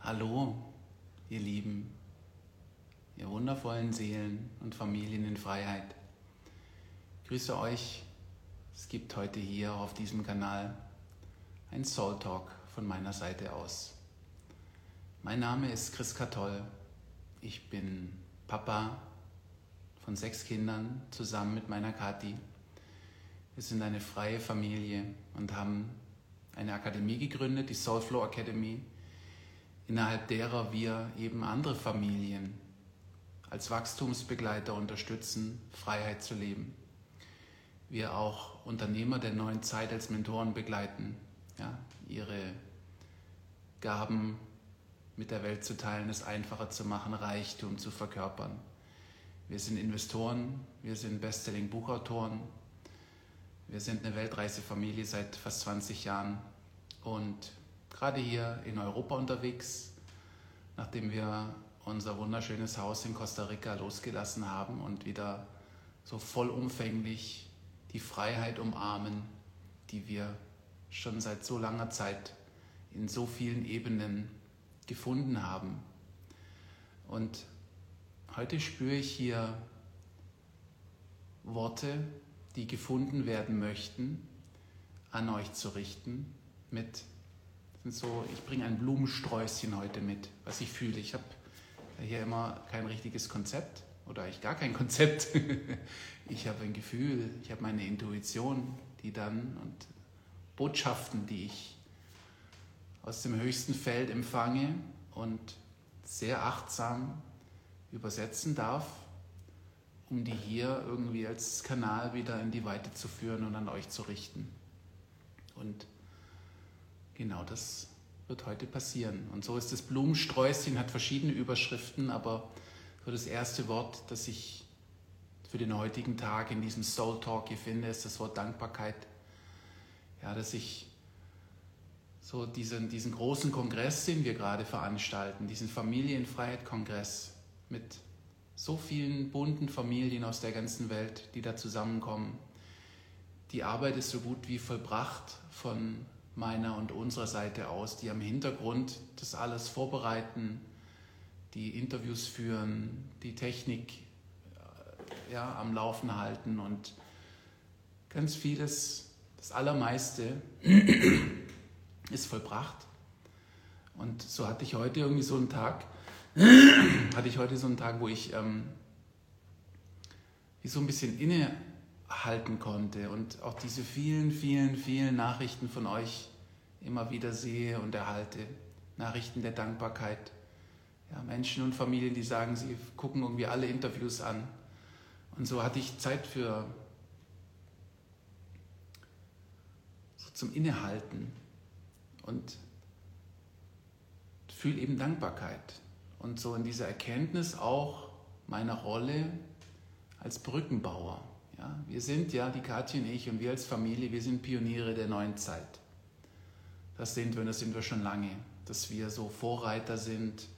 Hallo, ihr Lieben, ihr wundervollen Seelen und Familien in Freiheit. Ich grüße euch. Es gibt heute hier auf diesem Kanal ein Soul Talk von meiner Seite aus. Mein Name ist Chris Katholl. Ich bin Papa von 6 Kindern zusammen mit meiner Kathi. Wir sind eine freie Familie und haben eine Akademie gegründet, die Soulflow Academy, innerhalb derer wir eben andere Familien als Wachstumsbegleiter unterstützen, Freiheit zu leben. Wir auch Unternehmer der neuen Zeit als Mentoren begleiten, ihre Gaben mit der Welt zu teilen, es einfacher zu machen, Reichtum zu verkörpern. Wir sind Investoren, wir sind Bestselling-Buchautoren, wir sind eine Weltreisefamilie seit fast 20 Jahren und gerade hier in Europa unterwegs, nachdem wir unser wunderschönes Haus in Costa Rica losgelassen haben und wieder so vollumfänglich die Freiheit umarmen, die wir schon seit so langer Zeit in so vielen Ebenen gefunden haben. Und heute spüre ich hier Worte, die gefunden werden möchten, an euch zu richten ich bringe ein Blumensträußchen heute mit, was ich fühle. Ich habe hier immer kein richtiges Konzept oder eigentlich gar kein Konzept. Ich habe ein Gefühl, ich habe meine Intuition, und Botschaften, die ich aus dem höchsten Feld empfange und sehr achtsam übersetzen darf, um die hier irgendwie als Kanal wieder in die Weite zu führen und an euch zu richten. Und genau das wird heute passieren. Und so ist das Blumensträußchen, hat verschiedene Überschriften, aber so das erste Wort, das ich für den heutigen Tag in diesem Soul Talk hier finde, ist das Wort Dankbarkeit. Ja, dass ich so diesen großen Kongress, den wir gerade veranstalten, diesen Familienfreiheit-Kongress mit so vielen bunten Familien aus der ganzen Welt, die da zusammenkommen. Die Arbeit ist so gut wie vollbracht von meiner und unserer Seite aus, die am Hintergrund das alles vorbereiten, die Interviews führen, die Technik am Laufen halten und ganz vieles, das Allermeiste ist vollbracht. Und so hatte ich heute irgendwie so einen Tag, wo ich wie so ein bisschen innehalten konnte und auch diese vielen, vielen, vielen Nachrichten von euch immer wieder sehe und erhalte. Nachrichten der Dankbarkeit. Ja, Menschen und Familien, die sagen, sie gucken irgendwie alle Interviews an. Und so hatte ich Zeit zum Innehalten und fühle eben Dankbarkeit. Und so in dieser Erkenntnis auch meiner Rolle als Brückenbauer. Ja, wir sind die Kathi und ich und wir als Familie, wir sind Pioniere der neuen Zeit. Das sind wir schon lange, dass wir so Vorreiter sind,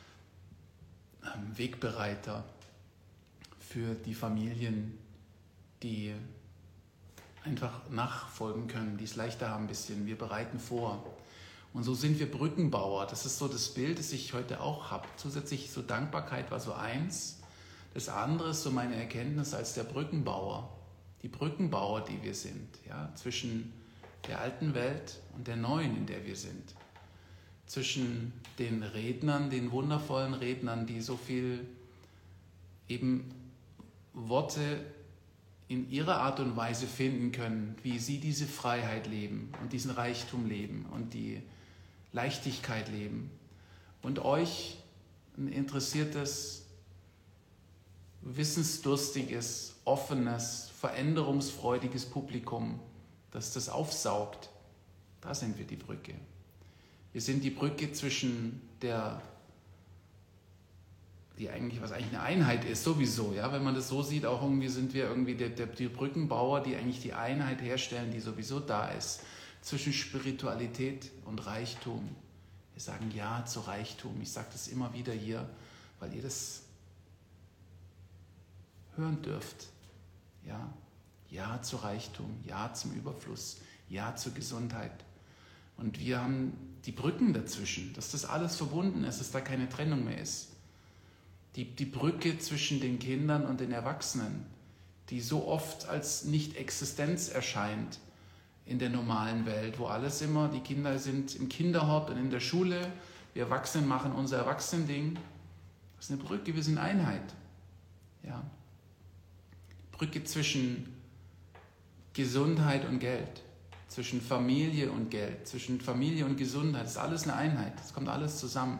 Wegbereiter für die Familien, die einfach nachfolgen können, die es leichter haben ein bisschen. Wir bereiten vor. Und so sind wir Brückenbauer. Das ist so das Bild, das ich heute auch habe. Zusätzlich so Dankbarkeit war so eins. Das andere ist so meine Erkenntnis als der Brückenbauer. Die Brückenbauer, die wir sind, zwischen der alten Welt und der neuen, in der wir sind. Zwischen den Rednern, den wundervollen Rednern, die so viel eben Worte in ihrer Art und Weise finden können, wie sie diese Freiheit leben und diesen Reichtum leben und die Leichtigkeit leben. Und euch ein interessiertes, wissensdurstiges, offenes, veränderungsfreudiges Publikum, das das aufsaugt. Da sind wir die Brücke. Wir sind die Brücke zwischen was eigentlich eine Einheit ist, sowieso. Ja? Wenn man das so sieht, auch irgendwie sind wir irgendwie die Brückenbauer, die eigentlich die Einheit herstellen, die sowieso da ist, zwischen Spiritualität und Reichtum. Wir sagen Ja zu Reichtum. Ich sage das immer wieder hier, weil ihr das hören dürft. Ja zu Reichtum, Ja zum Überfluss, Ja zur Gesundheit. Und wir haben die Brücken dazwischen, dass das alles verbunden ist, dass da keine Trennung mehr ist. Die Brücke zwischen den Kindern und den Erwachsenen, die so oft als Nicht-Existenz erscheint in der normalen Welt, wo alles immer, die Kinder sind im Kinderhort und in der Schule, wir Erwachsenen machen unser Erwachsenen-Ding. Das ist eine Brücke, wir sind Einheit. Ja. Brücke zwischen Gesundheit und Geld, zwischen Familie und Geld, zwischen Familie und Gesundheit, das ist alles eine Einheit, das kommt alles zusammen.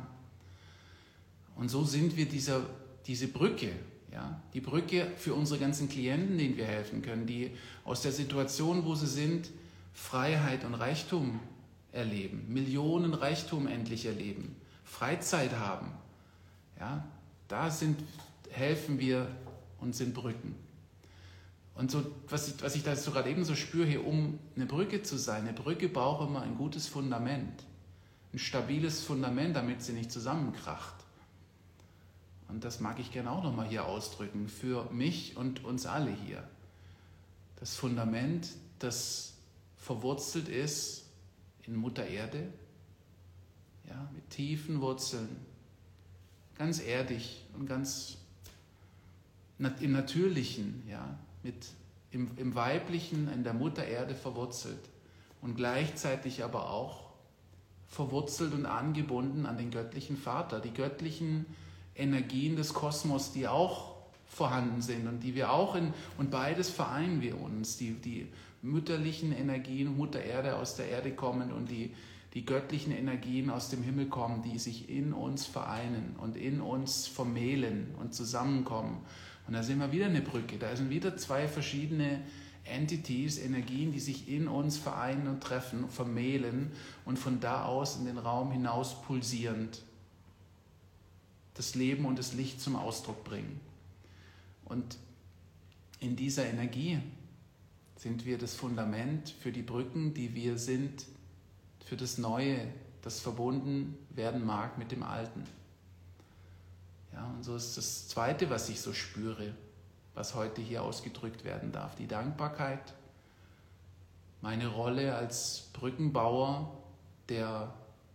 Und so sind wir diese Brücke, ja, die Brücke für unsere ganzen Klienten, denen wir helfen können, die aus der Situation, wo sie sind, Freiheit und Reichtum erleben, Millionen Reichtum endlich erleben, Freizeit haben. Ja, da helfen wir und sind Brücken. Und so, was ich da so gerade eben so spüre, hier, um eine Brücke zu sein, eine Brücke braucht immer ein gutes Fundament, ein stabiles Fundament, damit sie nicht zusammenkracht. Und das mag ich gerne auch nochmal hier ausdrücken, für mich und uns alle hier. Das Fundament, das verwurzelt ist in Mutter Erde, ja, mit tiefen Wurzeln, ganz erdig und ganz im Natürlichen, ja, im Weiblichen, in der Mutter Erde verwurzelt und gleichzeitig aber auch verwurzelt und angebunden an den göttlichen Vater, die göttlichen Energien des Kosmos, die auch vorhanden sind und die wir auch und beides vereinen wir uns, die mütterlichen Energien, Mutter Erde aus der Erde kommen und die göttlichen Energien aus dem Himmel kommen, die sich in uns vereinen und in uns vermählen und zusammenkommen. Und da sehen wir wieder eine Brücke, da sind wieder zwei verschiedene Entities, Energien, die sich in uns vereinen und treffen, vermählen und von da aus in den Raum hinaus pulsierend das Leben und das Licht zum Ausdruck bringen. Und in dieser Energie sind wir das Fundament für die Brücken, die wir sind, für das Neue, das verbunden werden mag mit dem Alten. Ja, und so ist das Zweite, was ich so spüre, was heute hier ausgedrückt werden darf, die Dankbarkeit, meine Rolle als Brückenbauer, der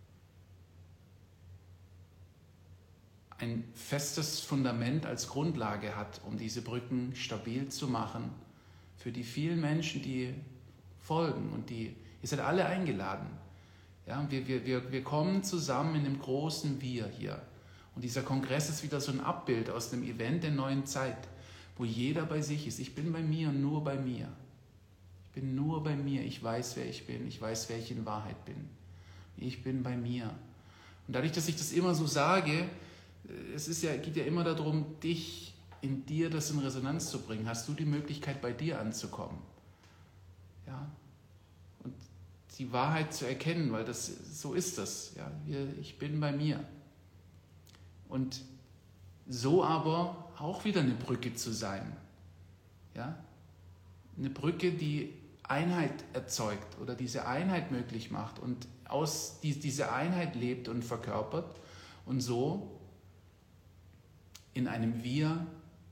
ein festes Fundament als Grundlage hat, um diese Brücken stabil zu machen für die vielen Menschen, die folgen. Und ihr seid alle eingeladen. Ja, wir kommen zusammen in dem großen Wir hier. Und dieser Kongress ist wieder so ein Abbild aus dem Event der neuen Zeit, wo jeder bei sich ist. Ich bin bei mir und nur bei mir. Ich bin nur bei mir. Ich weiß, wer ich bin. Ich weiß, wer ich in Wahrheit bin. Ich bin bei mir. Und dadurch, dass ich das immer so sage, geht ja immer darum, dich in dir das in Resonanz zu bringen. Hast du die Möglichkeit, bei dir anzukommen? Ja? Und die Wahrheit zu erkennen, weil so ist das. Ja? Ich bin bei mir. Und so aber auch wieder eine Brücke zu sein. Ja? Eine Brücke, die Einheit erzeugt oder diese Einheit möglich macht und aus diese Einheit lebt und verkörpert und so in einem Wir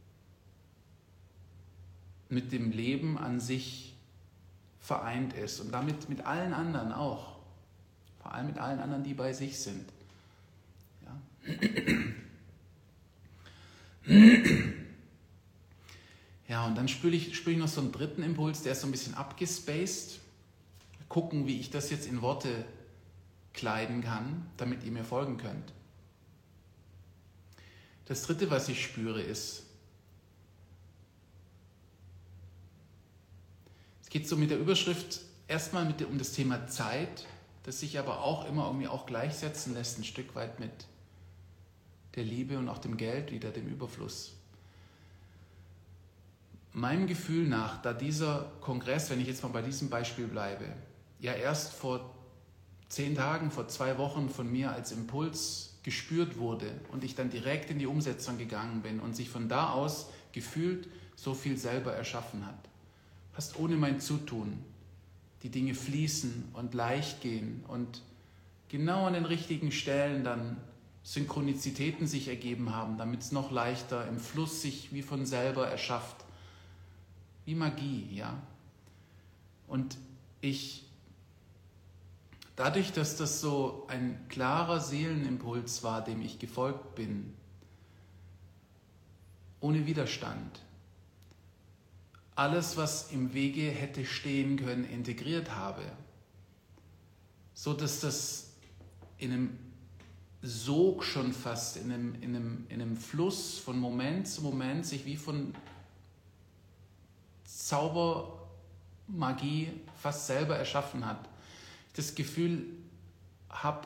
mit dem Leben an sich vereint ist und damit mit allen anderen auch. Vor allem mit allen anderen, die bei sich sind. Ja, ja, und dann spüre ich noch so einen dritten Impuls, der ist so ein bisschen abgespaced. Gucken, wie ich das jetzt in Worte kleiden kann, damit ihr mir folgen könnt. Das dritte, was ich spüre, ist, es geht so mit der Überschrift erstmal um das Thema Zeit, das sich aber auch immer irgendwie auch gleichsetzen lässt, ein Stück weit mit der Liebe und auch dem Geld, wieder dem Überfluss. Meinem Gefühl nach, da dieser Kongress, wenn ich jetzt mal bei diesem Beispiel bleibe, ja erst vor 10 Tagen, vor 2 Wochen von mir als Impuls gespürt wurde und ich dann direkt in die Umsetzung gegangen bin und sich von da aus gefühlt so viel selber erschaffen hat. Fast ohne mein Zutun. Die Dinge fließen und leicht gehen und genau an den richtigen Stellen dann Synchronizitäten sich ergeben haben, damit es noch leichter im Fluss sich wie von selber erschafft. Wie Magie, ja. Und ich dadurch, dass das so ein klarer Seelenimpuls war, dem ich gefolgt bin, ohne Widerstand, alles, was im Wege hätte stehen können, integriert habe, so dass das in einem Sog schon fast, in einem Fluss von Moment zu Moment sich wie von Zaubermagie fast selber erschaffen hat. Ich das Gefühl habe,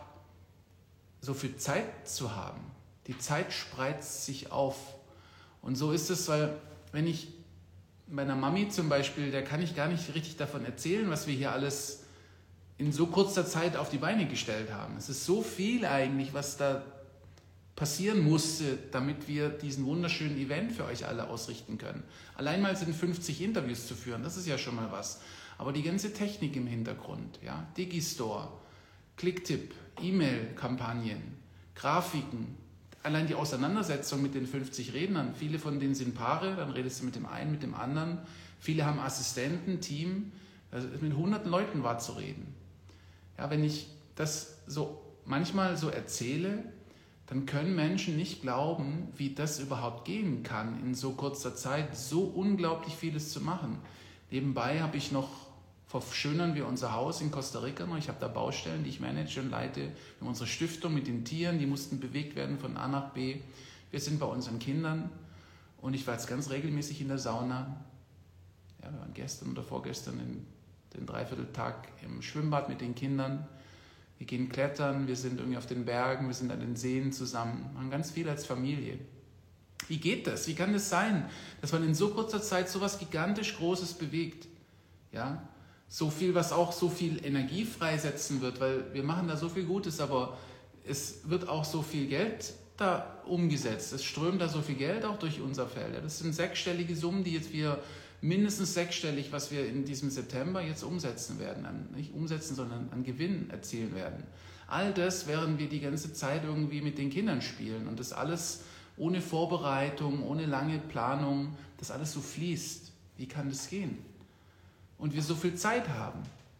so viel Zeit zu haben. Die Zeit spreizt sich auf. Und so ist es, weil wenn ich meiner Mami zum Beispiel, der kann ich gar nicht richtig davon erzählen, was wir hier alles in so kurzer Zeit auf die Beine gestellt haben. Es ist so viel eigentlich, was da passieren musste, damit wir diesen wunderschönen Event für euch alle ausrichten können. Allein mal sind 50 Interviews zu führen, das ist ja schon mal was. Aber die ganze Technik im Hintergrund, ja, Digistore, Clicktip, E-Mail-Kampagnen, Grafiken, allein die Auseinandersetzung mit den 50 Rednern, viele von denen sind Paare, dann redest du mit dem einen, mit dem anderen. Viele haben Assistenten, Team, also mit hunderten Leuten war zu reden. Ja, wenn ich das so manchmal so erzähle, dann können Menschen nicht glauben, wie das überhaupt gehen kann, in so kurzer Zeit so unglaublich vieles zu machen. Nebenbei habe ich noch, verschönern wir unser Haus in Costa Rica noch. Ich habe da Baustellen, die ich manage und leite. Wir haben unsere Stiftung mit den Tieren, die mussten bewegt werden von A nach B. Wir sind bei unseren Kindern und ich war jetzt ganz regelmäßig in der Sauna. Ja, wir waren gestern oder vorgestern den Dreivierteltag im Schwimmbad mit den Kindern. Wir gehen klettern, wir sind irgendwie auf den Bergen, wir sind an den Seen zusammen, machen ganz viel als Familie. Wie geht das? Wie kann das sein, dass man in so kurzer Zeit so was gigantisch Großes bewegt? Ja? So viel, was auch so viel Energie freisetzen wird, weil wir machen da so viel Gutes, aber es wird auch so viel Geld da umgesetzt. Es strömt da so viel Geld auch durch unser Feld. Das sind sechsstellige Summen, die jetzt wir mindestens sechsstellig, was wir in diesem September jetzt umsetzen werden. Nicht umsetzen, sondern an Gewinn erzielen werden. All das, während wir die ganze Zeit irgendwie mit den Kindern spielen und das alles ohne Vorbereitung, ohne lange Planung, das alles so fließt. Wie kann das gehen? Und wir so viel Zeit haben.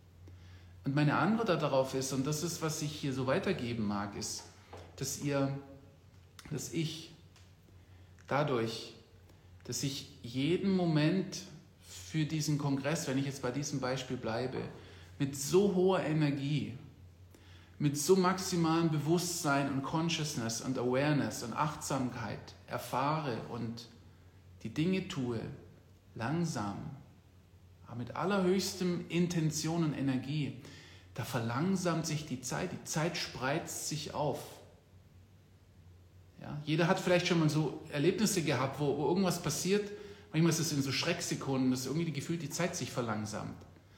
Und meine Antwort darauf ist, und das ist, was ich hier so weitergeben mag, ist, dass ich dadurch, dass ich jeden Moment für diesen Kongress, wenn ich jetzt bei diesem Beispiel bleibe, mit so hoher Energie, mit so maximalem Bewusstsein und Consciousness und Awareness und Achtsamkeit erfahre und die Dinge tue, langsam, aber mit allerhöchstem Intention und Energie, da verlangsamt sich die Zeit spreizt sich auf. Ja, jeder hat vielleicht schon mal so Erlebnisse gehabt, wo irgendwas passiert. Manchmal ist es in so Schrecksekunden, dass irgendwie gefühlt die Zeit sich verlangsamt.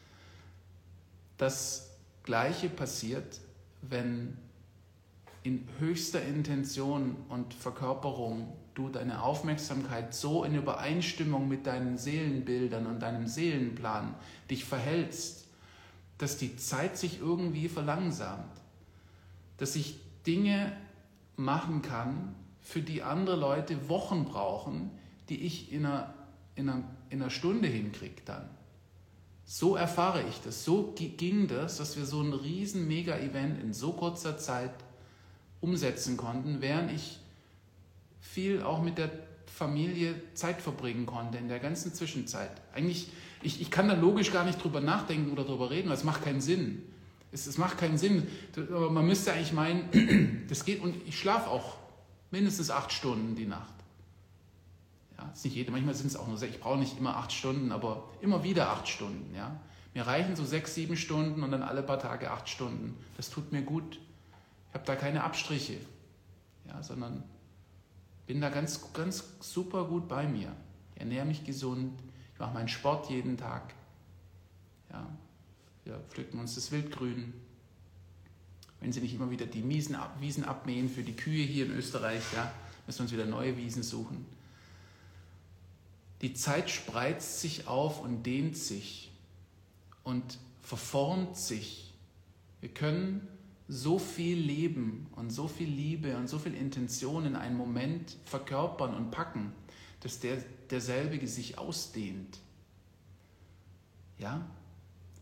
Das Gleiche passiert, wenn in höchster Intention und Verkörperung du deine Aufmerksamkeit so in Übereinstimmung mit deinen Seelenbildern und deinem Seelenplan dich verhältst, dass die Zeit sich irgendwie verlangsamt. Dass ich Dinge machen kann, für die andere Leute Wochen brauchen, die ich in einer Stunde hinkriege dann. So erfahre ich das. So ging das, dass wir so ein riesen Mega-Event in so kurzer Zeit umsetzen konnten, während ich viel auch mit der Familie Zeit verbringen konnte in der ganzen Zwischenzeit. Eigentlich, ich kann da logisch gar nicht drüber nachdenken oder drüber reden, weil es macht keinen Sinn. Es macht keinen Sinn. Man müsste eigentlich meinen, das geht, und ich schlafe auch mindestens 8 Stunden die Nacht. Ja, ist nicht manchmal sind es auch nur 6, ich brauche nicht immer 8 Stunden, aber immer wieder 8 Stunden. Ja. Mir reichen so 6, 7 Stunden und dann alle paar Tage 8 Stunden. Das tut mir gut. Ich habe da keine Abstriche, ja, sondern bin da ganz, ganz super gut bei mir. Ich ernähre mich gesund, ich mache meinen Sport jeden Tag. Ja. Wir pflücken uns das Wildgrün. Wenn sie nicht immer wieder die Wiesen abmähen für die Kühe hier in Österreich, ja, müssen wir uns wieder neue Wiesen suchen. Die Zeit spreizt sich auf und dehnt sich und verformt sich. Wir können so viel Leben und so viel Liebe und so viel Intention in einen Moment verkörpern und packen, dass derselbige sich ausdehnt. Ja?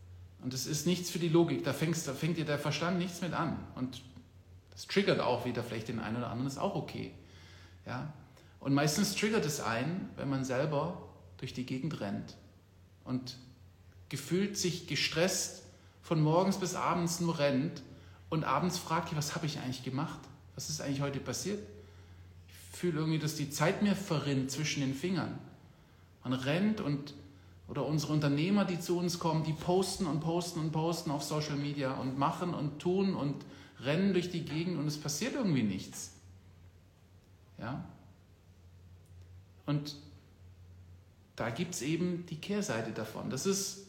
Und es ist nichts für die Logik, da fängt dir der Verstand nichts mit an. Und das triggert auch wieder vielleicht den einen oder anderen, ist auch okay. Ja? Und meistens triggert es einen, wenn man selber durch die Gegend rennt und gefühlt sich gestresst von morgens bis abends nur rennt und abends fragt, was habe ich eigentlich gemacht? Was ist eigentlich heute passiert? Ich fühle irgendwie, dass die Zeit mir verrinnt zwischen den Fingern. Man rennt oder unsere Unternehmer, die zu uns kommen, die posten und posten und posten auf Social Media und machen und tun und rennen durch die Gegend und es passiert irgendwie nichts. Ja? Und da gibt es eben die Kehrseite davon. Das ist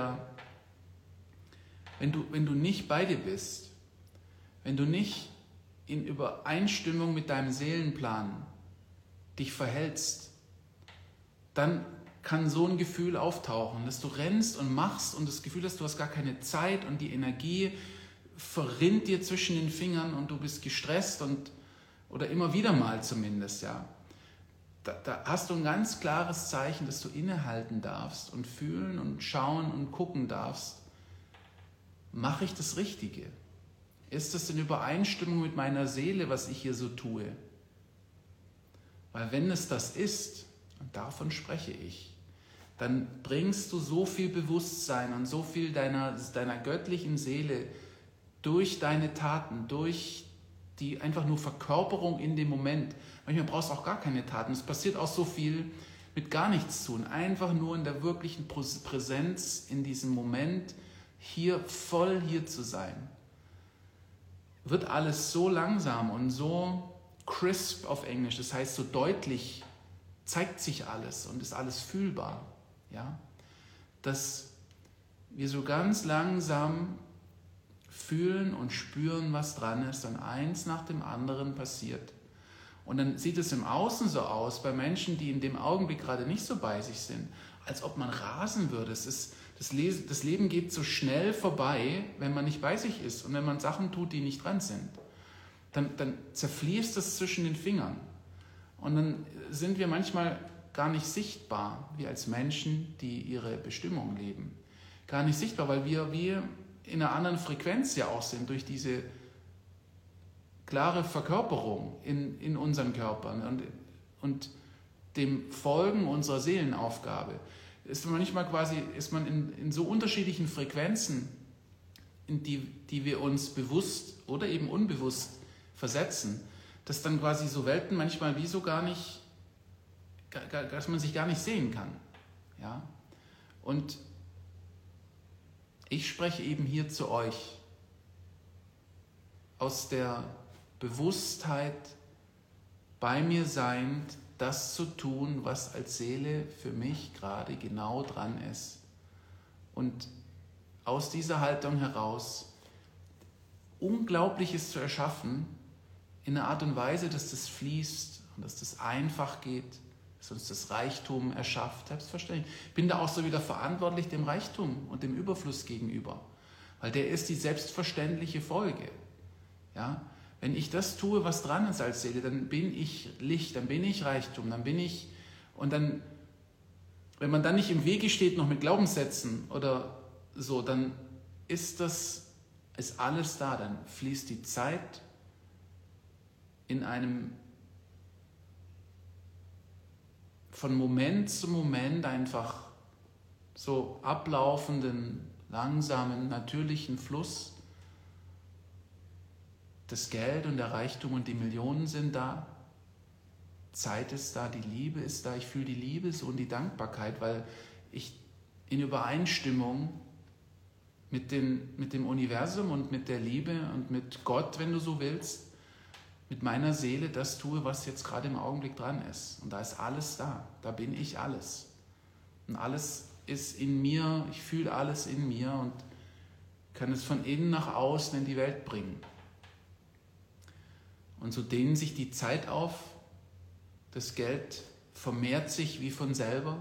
wenn du nicht bei dir bist, wenn du nicht in Übereinstimmung mit deinem Seelenplan dich verhältst, dann kann so ein Gefühl auftauchen, dass du rennst und machst und das Gefühl hast, du hast gar keine Zeit und die Energie verrinnt dir zwischen den Fingern und du bist gestresst oder immer wieder mal zumindest, ja. Da hast du ein ganz klares Zeichen, dass du innehalten darfst und fühlen und schauen und gucken darfst. Mache ich das Richtige? Ist das in Übereinstimmung mit meiner Seele, was ich hier so tue? Weil wenn es das ist, und davon spreche ich, dann bringst du so viel Bewusstsein und so viel deiner göttlichen Seele durch deine Taten, durch die einfach nur Verkörperung in dem Moment. Manchmal brauchst du auch gar keine Taten. Es passiert auch so viel mit gar nichts tun. Einfach nur in der wirklichen Präsenz, in diesem Moment, voll hier zu sein. Wird alles so langsam und so crisp auf Englisch, das heißt so deutlich, zeigt sich alles und ist alles fühlbar. Ja? Dass wir so ganz langsam fühlen und spüren, was dran ist und eins nach dem anderen passiert. Und dann sieht es im Außen so aus, bei Menschen, die in dem Augenblick gerade nicht so bei sich sind, als ob man rasen würde. Das Leben geht so schnell vorbei, wenn man nicht bei sich ist und wenn man Sachen tut, die nicht dran sind. Dann zerfließt es zwischen den Fingern. Und dann sind wir manchmal gar nicht sichtbar, wir als Menschen, die ihre Bestimmung leben. Gar nicht sichtbar, weil wir in einer anderen Frequenz ja auch sind, durch diese klare Verkörperung in unseren Körpern und dem Folgen unserer Seelenaufgabe. Ist man in so unterschiedlichen Frequenzen, in die wir uns bewusst oder eben unbewusst versetzen, dass dann quasi so Welten manchmal wie so dass man sich gar nicht sehen kann. Ja? Und ich spreche eben hier zu euch aus der Bewusstheit, bei mir seiend, das zu tun, was als Seele für mich gerade genau dran ist. Und aus dieser Haltung heraus Unglaubliches zu erschaffen, in einer Art und Weise, dass das fließt und dass das einfach geht, dass uns das Reichtum erschafft. Selbstverständlich. Ich bin da auch so wieder verantwortlich dem Reichtum und dem Überfluss gegenüber, weil der ist die selbstverständliche Folge. Ja? Wenn ich das tue, was dran ist als Seele, dann bin ich Licht, dann bin ich Reichtum, und dann, wenn man dann nicht im Wege steht, noch mit Glaubenssätzen oder so, dann ist alles da, dann fließt die Zeit in einem von Moment zu Moment einfach so ablaufenden, langsamen, natürlichen Fluss. Das Geld und der Reichtum und die Millionen sind da, Zeit ist da, die Liebe ist da, ich fühle die Liebe so und die Dankbarkeit, weil ich in Übereinstimmung mit dem Universum und mit der Liebe und mit Gott, wenn du so willst, mit meiner Seele das tue, was jetzt gerade im Augenblick dran ist. Und da ist alles da bin ich alles. Und alles ist in mir, ich fühle alles in mir und kann es von innen nach außen in die Welt bringen. Und so dehnt sich die Zeit auf, das Geld vermehrt sich wie von selber.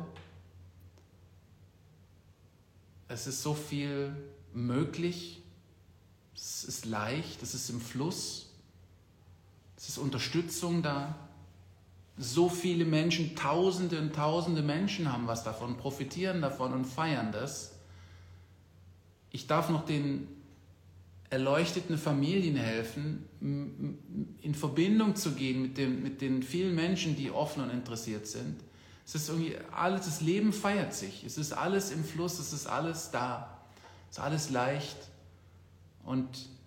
Es ist so viel möglich, es ist leicht, es ist im Fluss, es ist Unterstützung da. So viele Menschen, Tausende und Tausende Menschen haben was davon, profitieren davon und feiern das. Ich darf noch den erleuchteten Familien helfen, in Verbindung zu gehen mit den vielen Menschen, die offen und interessiert sind. Es ist irgendwie alles, das Leben feiert sich. Es ist alles im Fluss, es ist alles da. Es ist alles leicht. Und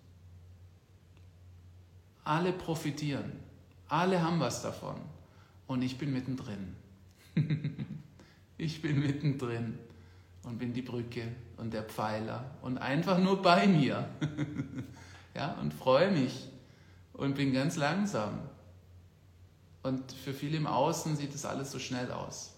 alle profitieren. Alle haben was davon. Und ich bin mittendrin. Ich bin mittendrin und bin die Brücke und der Pfeiler und einfach nur bei mir. Ja, und freue mich und bin ganz langsam. Und für viele im Außen sieht das alles so schnell aus.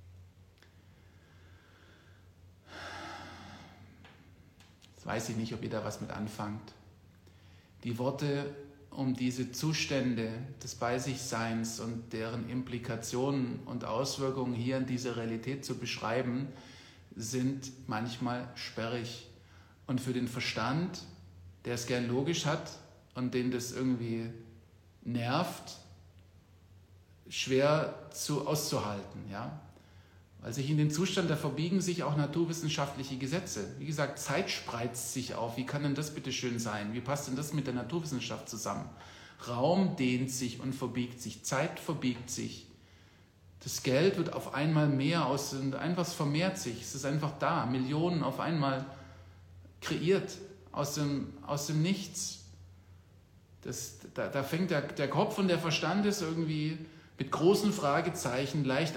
Jetzt weiß ich nicht, ob ihr da was mit anfangt. Die Worte, um diese Zustände des Bei-sich-Seins und deren Implikationen und Auswirkungen hier in dieser Realität zu beschreiben, sind manchmal sperrig. Und für den Verstand, der es gern logisch hat und den das irgendwie nervt, schwer auszuhalten. Ja? Weil sich in den Zustand, da verbiegen sich auch naturwissenschaftliche Gesetze. Wie gesagt, Zeit spreizt sich auf. Wie kann denn das bitte schön sein? Wie passt denn das mit der Naturwissenschaft zusammen? Raum dehnt sich und verbiegt sich. Zeit verbiegt sich. Das Geld wird auf einmal mehr einfach es vermehrt sich. Es ist einfach da. Millionen auf einmal kreiert aus dem Nichts. Da fängt der Kopf und der Verstand ist irgendwie mit großen Fragezeichen, leicht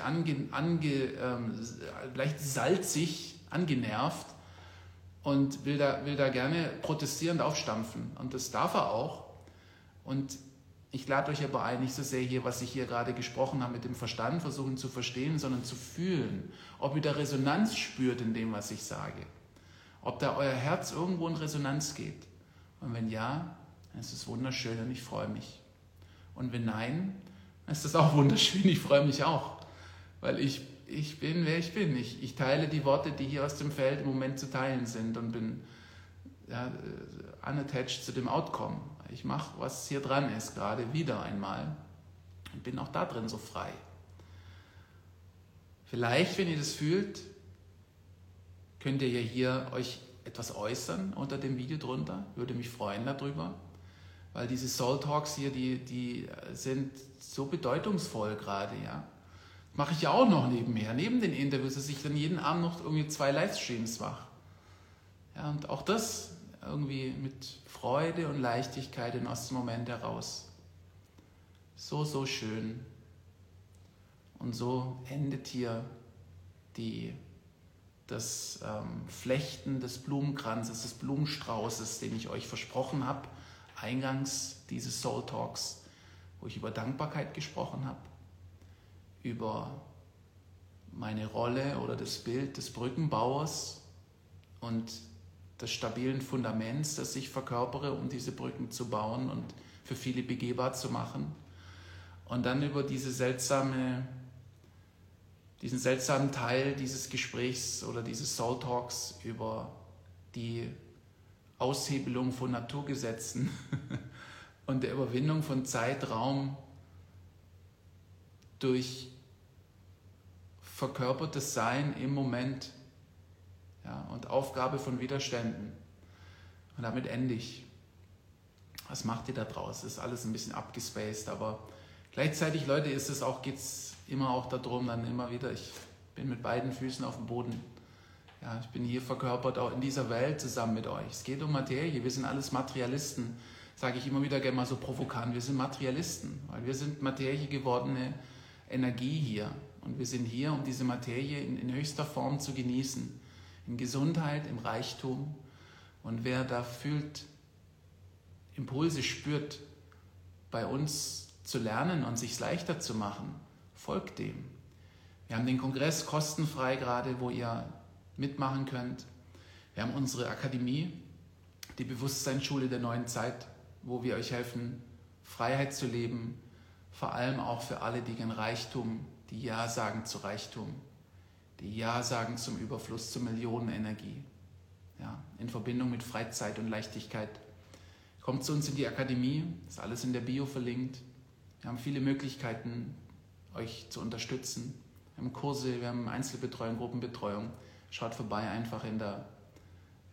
salzig, angenervt und will da gerne protestierend aufstampfen. Und das darf er auch. Und ich lade euch aber ein, nicht so sehr hier, was ich hier gerade gesprochen habe, mit dem Verstand versuchen zu verstehen, sondern zu fühlen, ob ihr da Resonanz spürt in dem, was ich sage. Ob da euer Herz irgendwo in Resonanz geht. Und wenn ja, dann ist es wunderschön und ich freue mich. Und wenn nein, dann ist das auch wunderschön, ich freue mich auch. Weil ich bin, wer ich bin. Ich teile die Worte, die hier aus dem Feld im Moment zu teilen sind und bin unattached zu dem Outcome. Ich mache, was hier dran ist, gerade wieder einmal und bin auch da drin so frei. Vielleicht, wenn ihr das fühlt, könnt ihr ja hier euch etwas äußern unter dem Video drunter. Würde mich freuen darüber, weil diese Soul Talks hier, die sind so bedeutungsvoll gerade, ja. Mache ich ja auch noch nebenher, neben den Interviews, dass ich dann jeden Abend noch irgendwie 2 Livestreams mache. Ja, und auch das irgendwie mit Freude und Leichtigkeit aus dem Moment heraus. So, so schön. Und so endet hier das Flechten des Blumenkranzes, des Blumenstraußes, den ich euch versprochen habe, eingangs dieses Soul Talks, wo ich über Dankbarkeit gesprochen habe, über meine Rolle oder das Bild des Brückenbauers und des stabilen Fundaments, das ich verkörpere, um diese Brücken zu bauen und für viele begehbar zu machen. Und dann über diesen seltsamen Teil dieses Gesprächs oder dieses Soul Talks über die Aushebelung von Naturgesetzen und der Überwindung von Zeit, Raum durch verkörpertes Sein im Moment, ja, und Aufgabe von Widerständen. Und damit ende ich. Was macht ihr da draus? Das ist alles ein bisschen abgespaced, aber gleichzeitig, Leute, geht es immer auch darum, dann immer wieder, ich bin mit beiden Füßen auf dem Boden. Ja, ich bin hier verkörpert auch in dieser Welt zusammen mit euch. Es geht um Materie, wir sind alles Materialisten. Sage ich immer wieder gerne mal so provokant, wir sind Materialisten, weil wir sind Materie gewordene Energie hier. Und wir sind hier, um diese Materie in höchster Form zu genießen. In Gesundheit, im Reichtum. Und wer da fühlt, Impulse spürt, bei uns zu lernen und sich leichter zu machen, folgt dem. Wir haben den Kongress kostenfrei gerade, wo ihr mitmachen könnt. Wir haben unsere Akademie, die Bewusstseinsschule der neuen Zeit, wo wir euch helfen, Freiheit zu leben, vor allem auch für alle, die gern Reichtum, die Ja sagen zu Reichtum, die Ja sagen zum Überfluss, zur Millionenenergie, ja, in Verbindung mit Freizeit und Leichtigkeit. Kommt zu uns in die Akademie, ist alles in der Bio verlinkt. Wir haben viele Möglichkeiten, euch zu unterstützen. Wir haben Kurse, wir haben Einzelbetreuung, Gruppenbetreuung. Schaut vorbei einfach in der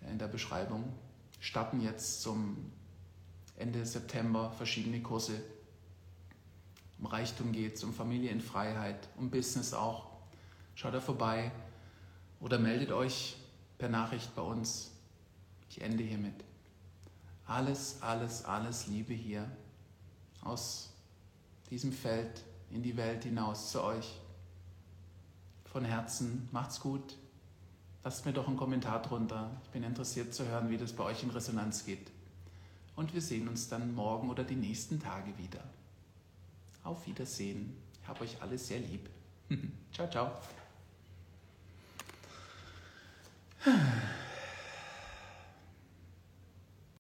in der Beschreibung. Starten jetzt zum Ende September verschiedene Kurse. Um Reichtum geht es, um Familie in Freiheit, um Business auch. Schaut da vorbei oder meldet euch per Nachricht bei uns. Ich ende hiermit. Alles, alles, alles Liebe hier aus diesem Feld in die Welt hinaus zu euch. Von Herzen, macht's gut. Lasst mir doch einen Kommentar drunter. Ich bin interessiert zu hören, wie das bei euch in Resonanz geht. Und wir sehen uns dann morgen oder die nächsten Tage wieder. Auf Wiedersehen. Ich habe euch alle sehr lieb. Ciao, ciao.